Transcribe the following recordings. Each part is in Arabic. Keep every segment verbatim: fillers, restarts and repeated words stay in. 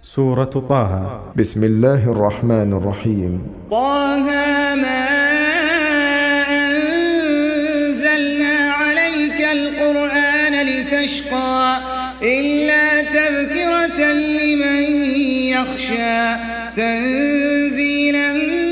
سورة طه. بسم الله الرحمن الرحيم. طه ما أنزلنا عليك القرآن لتشقى إلا تذكرة لمن يخشى تنزيلا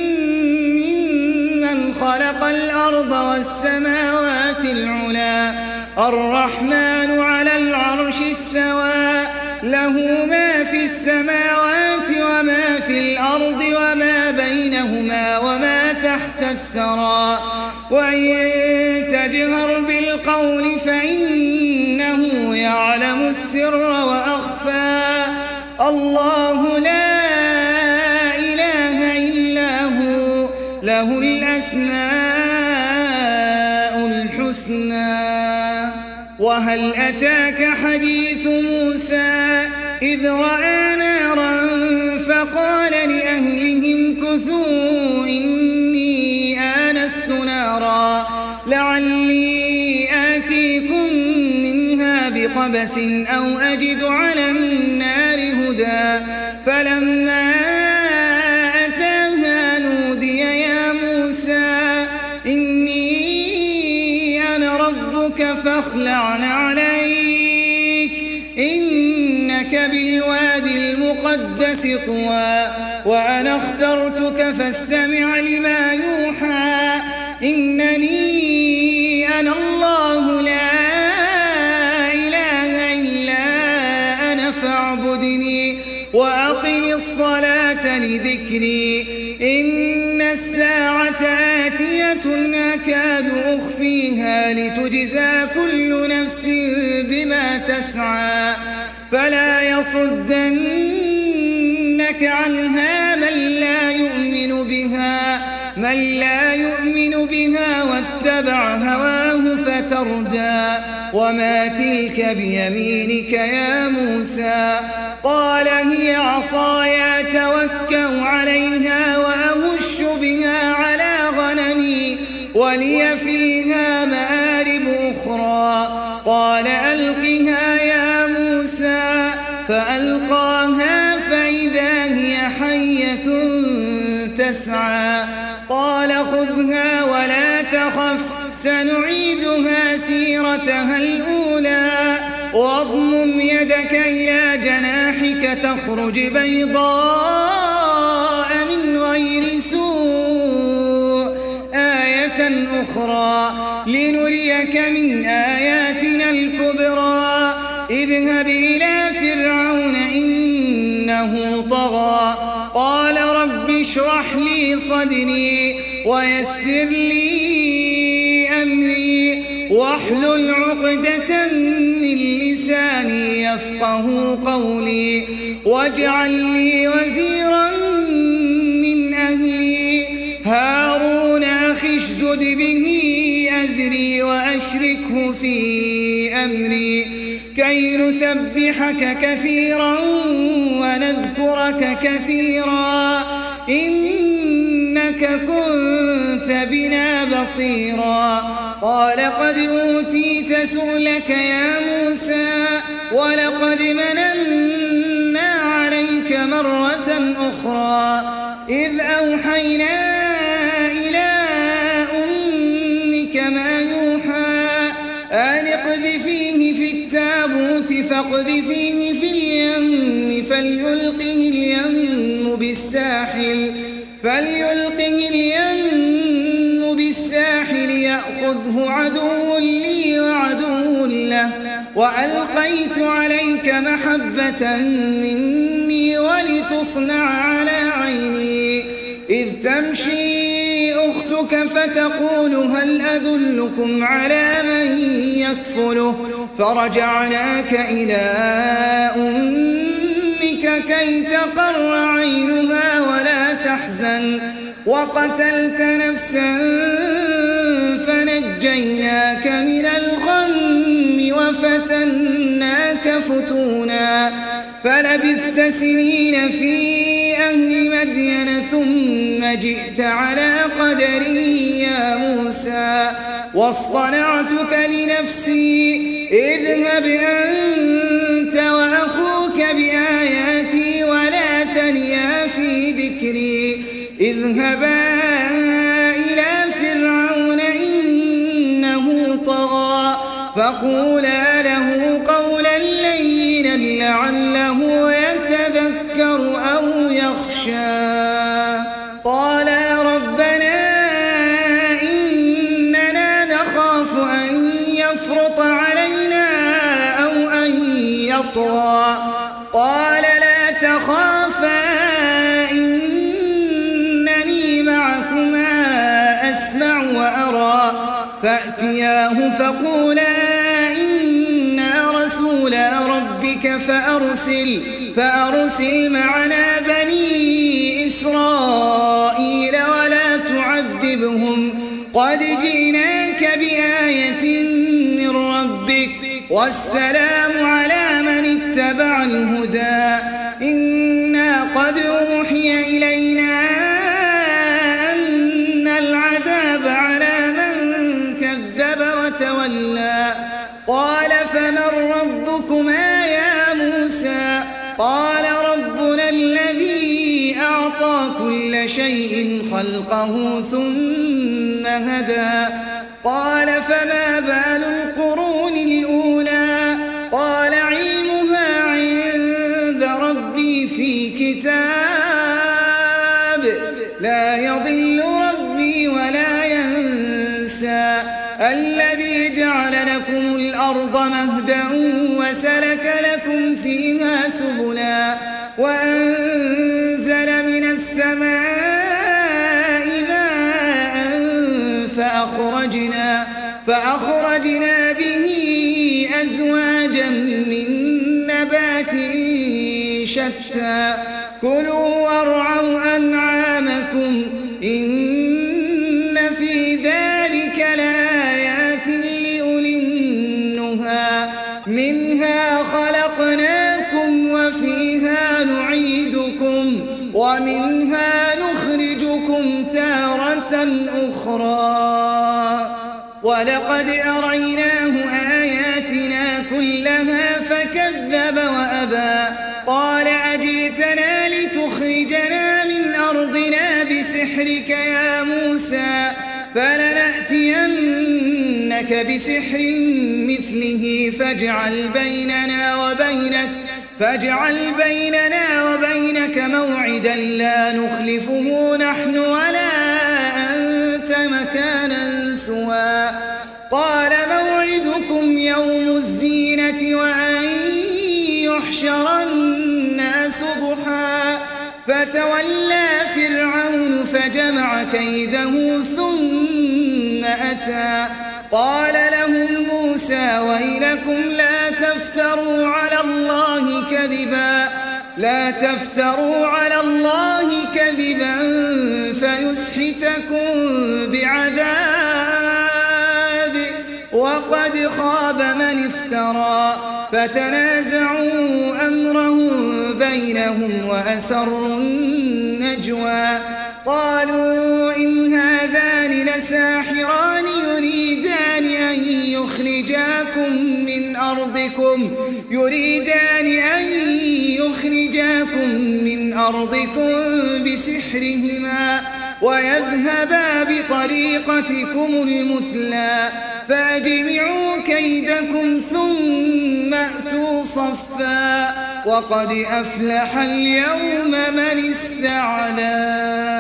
ممن خلق الأرض والسماوات العلى الرحمن على العرش استوى له ما في السماوات وما في الأرض وما بينهما وما تحت الثرى وإن تجهر بالقول فإنه يعلم السر وأخفى الله لا إله إلا هو له الأسماء الحسنى. وهل أتاك حديث موسى إذ رأى نارا فقال لأهلهم كثوا إني آنست نارا لعلي آتيكم منها بقبس أو أجد على النار هدى فلما أتاها نودي يا موسى إني أنا ربك فاخلع نعليك إنك بالوادي المقدس طوى وأنا اخترتك فاستمع لما يوحى إنني أنا الله لا إله إلا أنا فاعبدني وأقم الصلاة لذكري إن الساعة آتية أكاد أخفيها لتجزى كل نفس بما تسعى فلا يصدنك عنها من لا يؤمن بها من لا يؤمن بها واتبع هواه فتردى وما تلك بيمينك يا موسى قال هي عصاي أتوكأ عليها وأهش بها على غنمي ولي فيها مآرب أخرى قال ألقها يا موسى فألقاها فإذا هي حية تسعى قال خذها ولا تخف سنعيدها سيرتها الأولى واضمم يدك إلى جناحك تخرج بيضاء من غير سوء آية أخرى لنريك من آياتنا الكبرى اذهب إلى فرعون إنه طغى قال رب اشرح لي صدري ويسر لي أمري واحلل عقدة من لساني يفقه قولي واجعل لي وزيرا من أهلي هارون أخي اشدد به أزري وأشركه في أمري كي نسبحك كثيرا ونذكرك كثيرا إنك كنت بنا بصيرا قال قد أوتيت سؤلك يا موسى ولقد مننا عليك مرة أخرى إذ أوحينا إلى أمك ما يوحى أن اقذفيه في التابوت فاقذفيه في اليم فليلقه اليم بالساحل فليلقه اليم بالساحل يأخذه عدو لي وعدو له وألقيت عليك محبة مني ولتصنع على عيني إذ تمشي أختك فتقول هل أدلكم على من يكفله فرجعناك إلى أمك كي تقر عينها ولا تحزن وقتلت نفسا فنجيناك من الغم وفتناك فتونا فلبثت سنين في أهل مدين ثم جئت على قدري يا موسى واصطنعتك لنفسي اذهب أنت وأخوك بآياتي ولا ذكري اذهبا إلى فرعون إنه طغى فقولا له قولا لينا لعله يتذكر أو يخشى قالا ربنا إننا نخاف أن يفرط علينا أو أن يطغى قال لا تخافا إنني معكما أسمع وأرى فأتياه فقولا إنا رسولا ربك فأرسل فأرسل معنا بني إسرائيل ولا تعذبهم قد جئناك بآية من ربك والسلام على من اتبع الهدى إنا قد أوحي إلينا أن العذاب على من كذب وتولى قال فمن ربكما يا موسى قال ربنا الذي أعطى كل شيء خلقه ثم هدى قال فما بال القرون الأولى قال علمها عند ربي في كتاب لا يضل ربي ولا ينسى الذي جعل لكم الأرض مهدا وسلك لكم فيها سبلا وأنزل من السماء ماء فأخرجنا, فأخرجنا به أزواجا من نبات شتى كلوا وارعوا أنعامكم إن في ذلك لآيات لأولي النهى منها خلقناكم وفيها نعيدكم ومنها نخرجكم تارة أخرى ولقد أريناه آياتنا كلها فكذب وأبى قال أجئتنا لتخرجنا من أرضنا بسحرك يا موسى فلنأتينك بسحر مثله فاجعل بيننا وبينك فاجعل بيننا وبينك موعدا لا نخلفه نحن ولا أنت مكانا سوى قال موعدكم يوم الزينة وأن يحشر الناس ضحى فتولى فرعون فجمع كيده ثم أتى قال لهم موسى ويلكم لا تفتروا على الله كذبا لا تفتروا على الله كذبا فيسحتكم بعذاب وقد خاب من افترى فتنازعوا أمرهم بينهم وأسروا النجوى قالوا إن هذان لساحران يريدان أن يخرجاكم من أرضكم يريدان أن يخرجاكم من أرضكم بسحرهما ويذهبا بطريقتكم المثلى فاجمعوا كيدكم ثم أتوا صفا وقد أفلح اليوم من استعلى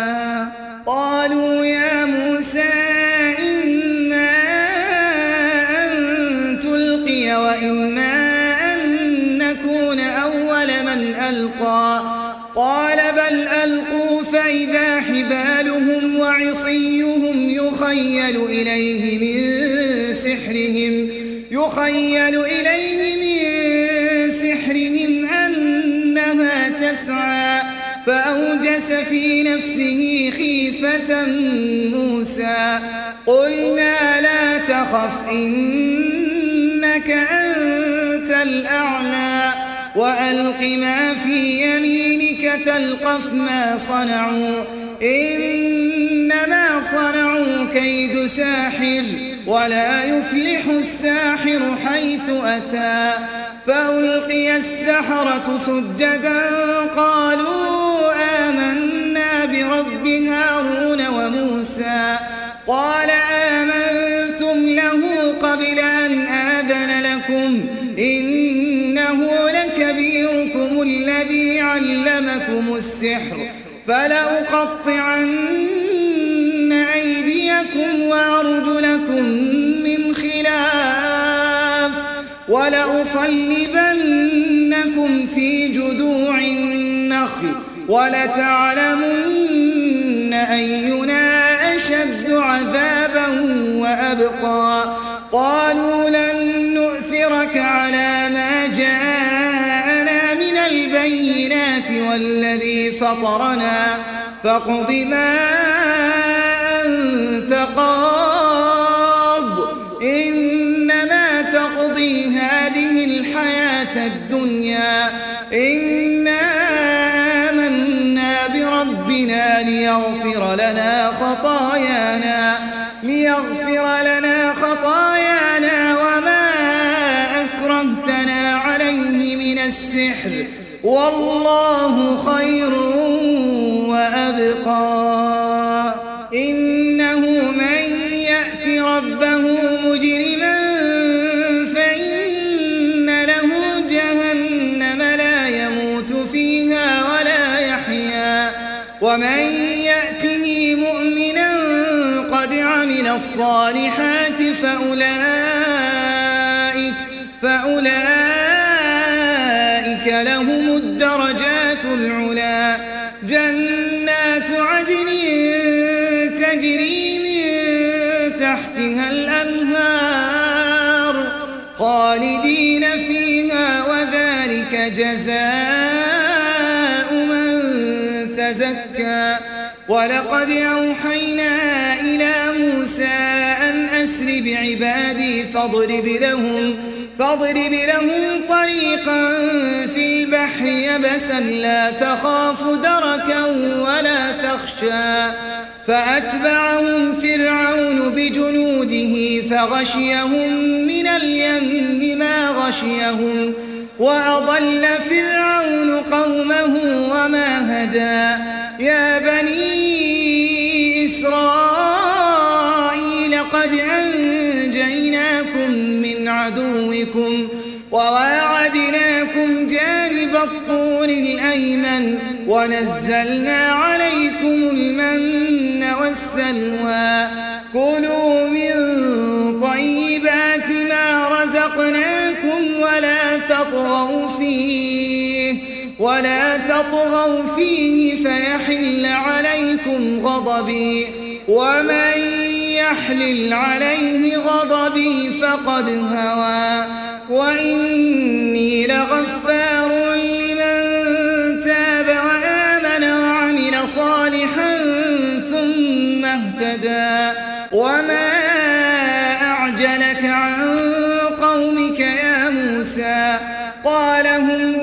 قالوا يا موسى إما أن تلقي وإما أن نكون أول من ألقى قال بل ألقوا فإذا حبالهم وعصيهم يخيل إليه من سحرهم يخيل إليه من سحرهم أنها تسعى فأوجس في نفسه خيفة موسى قلنا لا تخف إنك أنت الأعلى وألق ما في يمينك تلقف ما صنعوا إنما صنعوا كيد ساحر ولا يفلح الساحر حيث أتى فألقي السحرة سجدا قالوا آمنا الذي علمكم السحر فلأقطعن أيديكم وأرجلكم من خلاف ولأصلبنكم في جذوع النخل ولتعلمن أينا أشد عذابا وأبقى قالوا لن نؤثرك على ما جاءنا من البينات والذي فطرنا فاقض ما أنت قاض إنما تقضي هذه الحياة الدنيا إنا آمنا بربنا ليغفر لنا خطايانا ليغفر لنا خطايانا وما أكرهتنا عليه من السحر والله خير وأبقى إنه من يأت ربه مجرما فإن له جهنم لا يموت فيها ولا يحيا ومن يأته مؤمنا قد عمل الصالحات فأولئك فأولئك لهم الدرجات العلا جنات عدن تجري من تحتها الأنهار خالدين فيها وذلك جزاء من تزكى ولقد أوحينا إلى موسى أن أسر بعبادي فاضرب لهم فاضرب لهم طريقا في البحر يبسا لا تخاف دركا ولا تخشى فأتبعهم فرعون بجنوده فغشيهم من اليم ما غشيهم وأضل فرعون قومه وما هدى يا بني إسرائيل قد أنجيناكم من عدوكم وواعدناكم جانب الطور الأيمن ونزلنا عليكم المن والسلوى كلوا من طيبات ما رزقناكم ولا تطغوا فيه ولا تطغوا فيه فيحل عليكم غضبي ومن يحلل عليه غضبي فقد هوى وإني لغفار لمن تاب وآمن وعمل صالحا ثم اهتدى وما أعجلك عن قومك يا موسى قال هم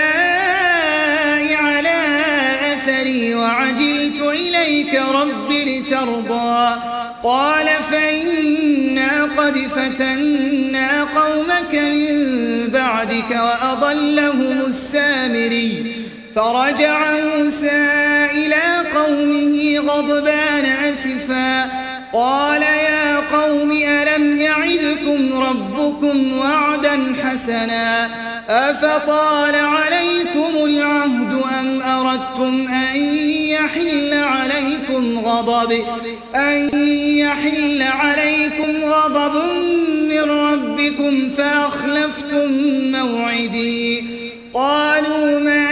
أولئك على أثري وعجلت إليك رب لترضى قال فإنا قد فتنا قومك من بعدك وأضلهم السامري فرجع موسى إلى قومه غضبان أسفا قال يا قوم ألم يعدكم ربكم وعدا حسنا أفطال عليكم العهد أم أردتم أن يحل عليكم غضب أن يحل عليكم غضب من ربكم فأخلفتم موعدي قالوا ما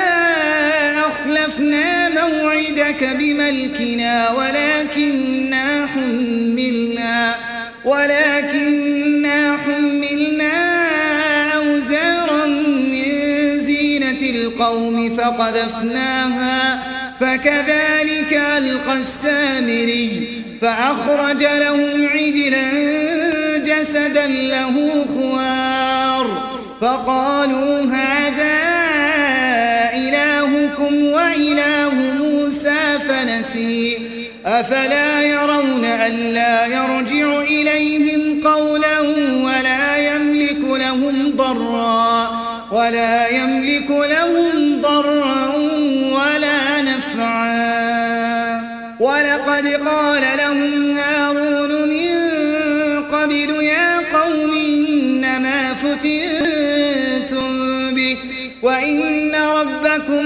أخلفنا موعدك بملكنا ولكننا حملنا ولكننا حملنا أوزارا من زينة القوم فقذفناها فكذلك ألقى السامري فأخرج لهم عجلا جسدا له خوار فقالوا هذا إلهكم وإله موسى فنسي أفلا يرون ألا يرجع إليهم قولا ولا يملك لهم ضرا ولا يملك لهم ضرا ولا نفعا ولقد قال لهم هارون من قبل يا قوم إنما فتنتم به وإن ربكم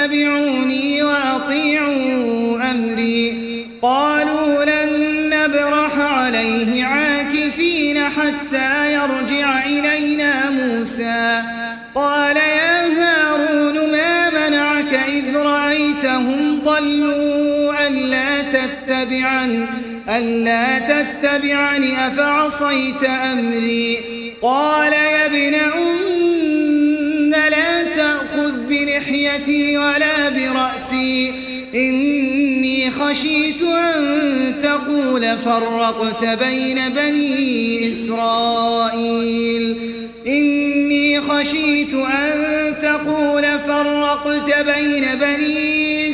اتبعوني وأطيعوا أمري قالوا لن نبرح عليه عاكفين حتى يرجع إلينا موسى قال يا هارون ما منعك إذ رأيتهم ضلوا ألا تتبعني ألا تتبعني أفعصيت أمري قال يا ابن أم لا تأخذ بلحيتي ولا برأسي إني خشيت أن تقول فرقت بين بني إسرائيل إني خشيت أن تقول فرقت بين بني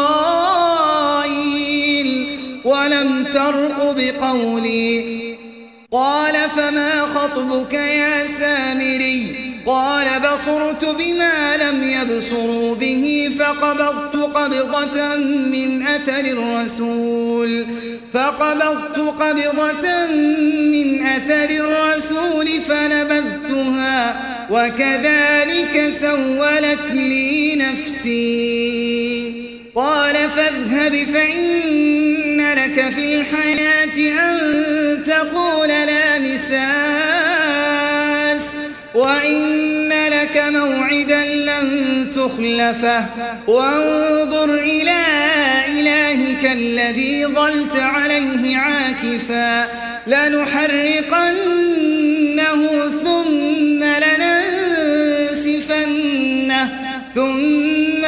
إسرائيل ولم ترق بقولي قال فما خطبك يا سامري قال بصرت بما لم يبصروا به فقبضت قبضة من أثر الرسول فقبضت قبضة من أثر الرسول فنبذتها وكذلك سولت لي نفسي قال فاذهب فإن لك في الحياة أن تقول لا مساس وإن لك موعدا لن تخلفه وانظر إلى إلهك الذي ظلت عليه عاكفا لنحرقنه ثم لننسفنه ثم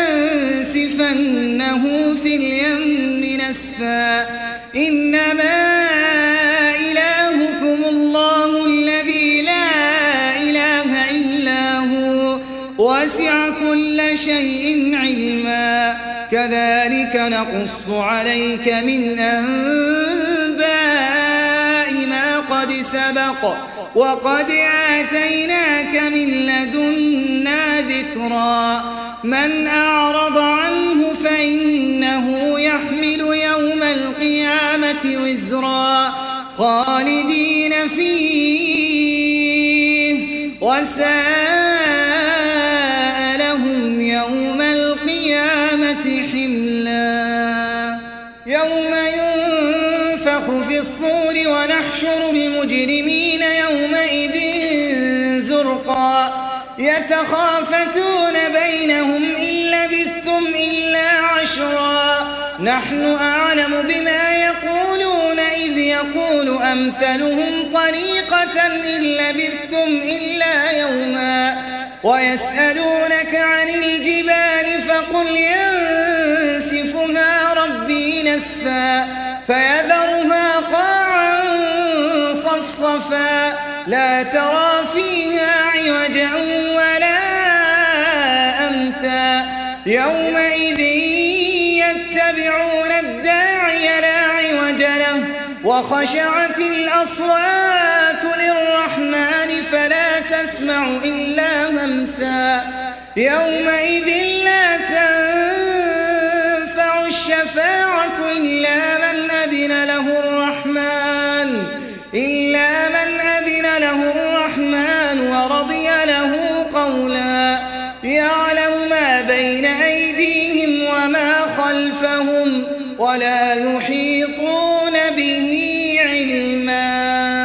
لننسفنه في اليم نسفا إنما إلهكم الله الذي لا إله إلا هو وسع كل شيء علما كذلك نقص عليك من أنباء ما قد سبق وقد آتيناك من لدنا ذكرا من أعرض عنه فإنه يحمل يوم القيامة وزرا خالدين فيه وساء لهم يوم القيامة حملا يوم ينفخ في الصور ونحشر المجرمين يومئذ زرقا يتخافتون بينهم إن لبثتم إلا عشرا نحن أعلم بما يقولون إذ يقول أمثلهم طريقة إن لبثتم إلا يوما ويسألونك عن الجبال فقل ينسفها ربي نسفا فيذرها قاعا صفصفا لا ترى فيها عوجا ولا أمتا يومئذ يتبعون الداعي لا عوج له وخشعت الأصوات للرحمن فلا تسمع إلا همسا يومئذ لا تنفع الشفاعة إلا من أذن له الرحمن إلا من أذن له الرحمن ورضي له قولا يعلم ما بين أيديهم وما خلفهم ولا يحيطون به علما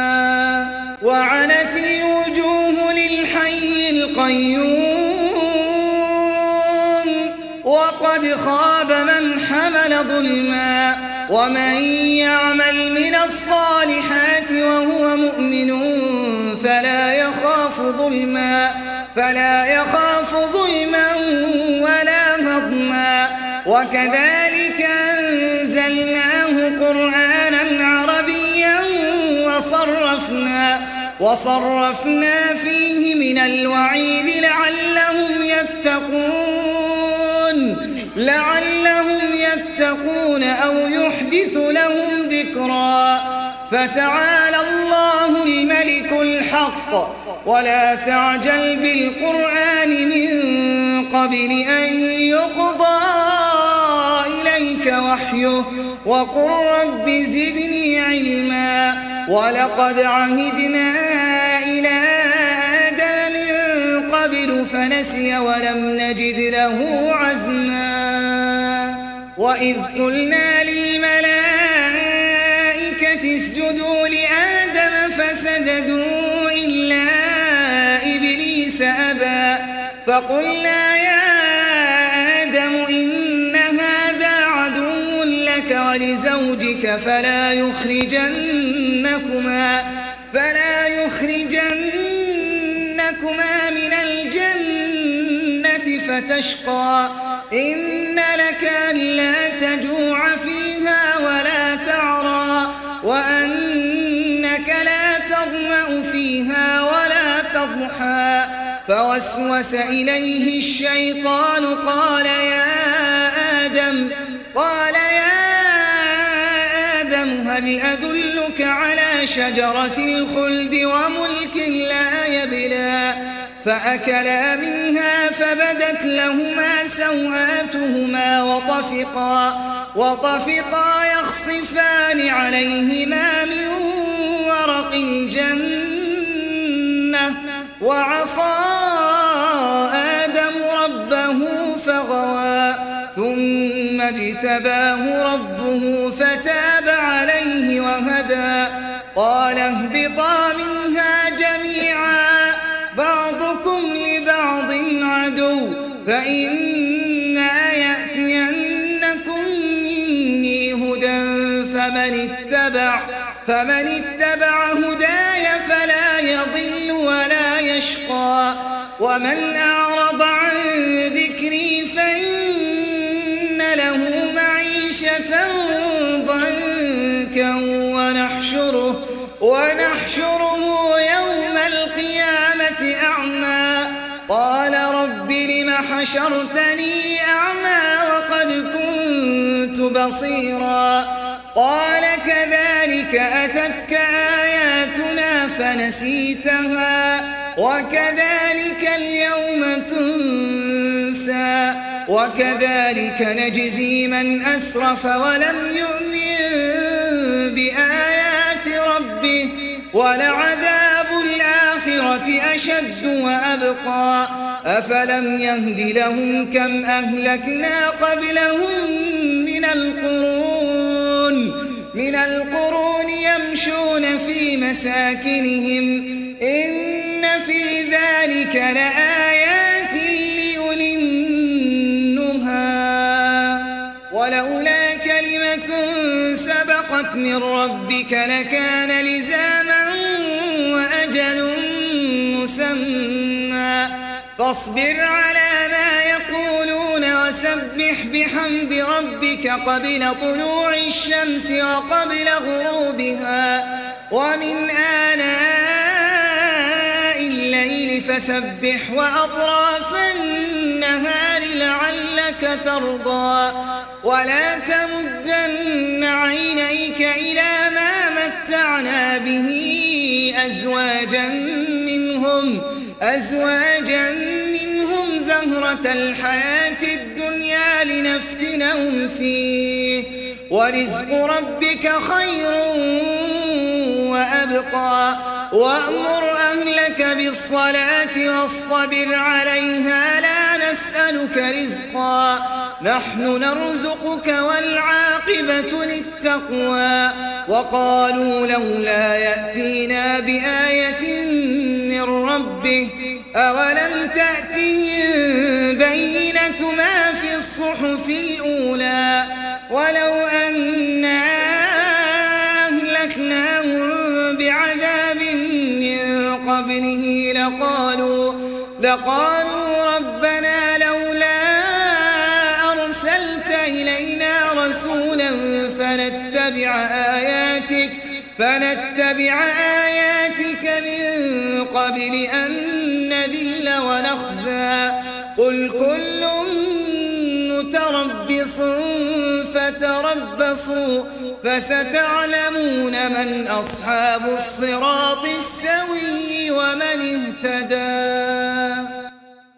وعنت الوجوه للحي القيوم وقد خاب من حمل ظلما ومن يعمل من الصالحات وهو مؤمن فلا يخاف ظلما فلا يخاف ظلما ولا هضما وكذلك أنزلناه قرآنا عربيا وصرفنا وصرفنا فيه من الوعيد لعلهم يتقون لعلهم يتقون أو يحدث لهم ذكرا فتعالى الله الملك الحق ولا تعجل بالقرآن من قبل أن يقضى إليك وحيه وقل رب زدني علما ولقد عهدنا إلى آدم من قبل فنسي فنسي ولم نجد له عزما وإذ قلنا للملائكة اسجدوا لآدم فسجدوا إلا إبليس أبى فقلنا يا آدم إن هذا عدو لك ولزوجك فلا يخرجنكما فلا يخرجنكما من الجنة فتشقى إن لك ألا تجوع فيها ولا تعرى وأنك لا تظمأ فيها ولا تضحى فوسوس إليه الشيطان قال يا آدم قال يا آدم هل أدلك على شجرة الخلد وملك لا يبلى فأكلا منها فبدت لهما سوآتهما وطفقا وطفقا يخصفان عليهما من ورق الجنة وعصى آدم ربه فغوى ثم اجتباه ربه فتاب عليه وهدى قال اهبطا منها جميعا بعضكم لبعض عدو فإما يأتينكم مني هدى فمن اتبع فمن اتبع هداي فلا يضل ولا يشقى ومن أعرض عن ذكري فإن له معيشة ضنكا ونحشره ونحشره يوم القيامة أعمى قال رب لم حشرتني أعمى وقد كنت بصيرا قال كذلك أتتك آياتنا فنسيتها وكذلك اليوم تنسى وكذلك نجزي من أسرف ولم يؤمن بآيات ربه ولعذاب الآخرة أشد وأبقى أفلم يهد لهم كم أهلكنا قبلهم من القرون من القرون يمشون في مساكنهم إن في ذلك لآيات لأولي النهى ولولا كلمة سبقت من ربك لكان لزاما وأجل مسمى فاصبر على ما يقولون وسبح بحمد ربك قبل طلوع الشمس وقبل غروبها ومن آناء الليل فسبح وأطراف النهار لعلك ترضى ولا تمدن عينيك إلى ما متعنا به أزواجا منهم أزواجا منهم زهرة الحياة الدنيا لنفتنهم فيه ورزق ربك خير وأبقى وأمر أهلك بالصلاة واصطبر عليها لا نسألك رزقا نحن نرزقك والعاقبة للتقوى وقالوا لولا يأتينا بآية من ربه أولم تأتهم بينة ما في الصحف الأولى ولو أنا أهلكناهم بعذاب من قبله لقالوا لقالوا ربنا لولا أرسلت إلينا رسولا فنتبع آياتك فنتبع آياتك من قبل أن نذل ونخزى قل كل متربص فتربصوا فستعلمون من أصحاب الصراط السوي ومن اهتدى.